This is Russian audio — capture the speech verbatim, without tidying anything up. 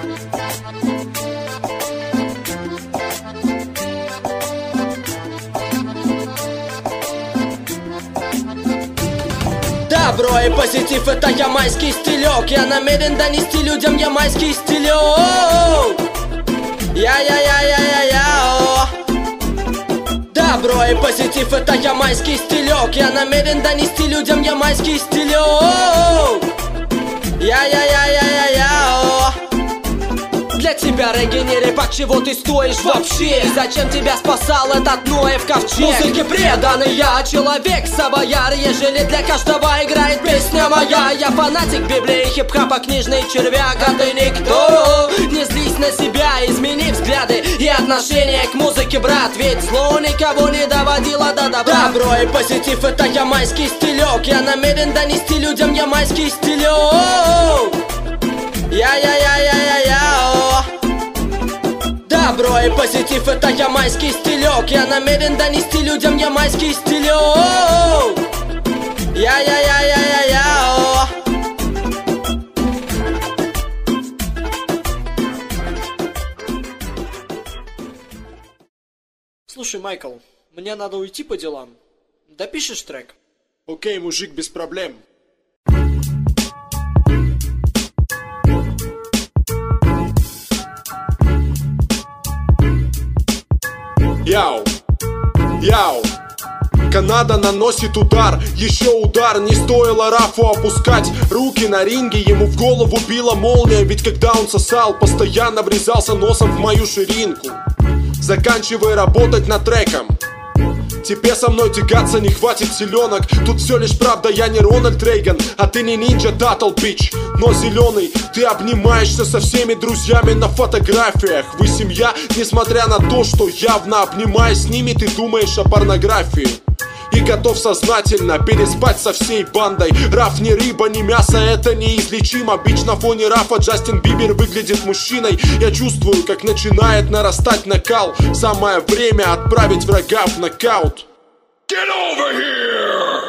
Добро и позитив — это ямайский стилек. Я намерен донести людям ямайский стилек. Я-я-я-я-я-я. Добро и позитив — это ямайский стилек. Я намерен донести людям ямайский стилек. Я-я-я-я-я-я. Для тебя регги не рэпак, чего ты стоишь вообще? И зачем тебя спасал этот Ноев ковчег? Музыке преданный я, человек савояр. Ежели для каждого играет песня моя. Я фанатик Библии, хип-хапа, книжный червяк. А ты никто, не злись на себя. Измени взгляды и отношение к музыке, брат. Ведь зло никого не доводило до добра. Добро и позитив — это ямайский стилек. Я намерен донести людям ямайский стилек. Я-я-я-я-я-я. Добро и позитив — это ямайский стилек. Я намерен донести людям ямайский стилек. Я-я-я-я-я-я. Слушай, Майкл, мне надо уйти по делам. Допишешь трек? Окей, мужик, без проблем. Яу, яу. Канада наносит удар, еще удар. Не стоило Рафу опускать руки на ринге. Ему в голову била молния, ведь когда он сосал, постоянно врезался носом в мою ширинку. Заканчивай работать над треком. Тебе со мной тягаться не хватит силенок. Тут все лишь правда, я не Рональд Рейган, а ты не Нинджа Таттл, бич. Но зеленый, ты обнимаешься со всеми друзьями на фотографиях. Вы семья, несмотря на то, что явно обнимаясь с ними, ты думаешь о порнографии. И готов сознательно переспать со всей бандой. Раф не рыба, не мясо, это неизлечимо. Бич на фоне Рафа, Джастин Бибер выглядит мужчиной. Я чувствую, как начинает нарастать накал. Самое время отправить врага в нокаут. Get over here!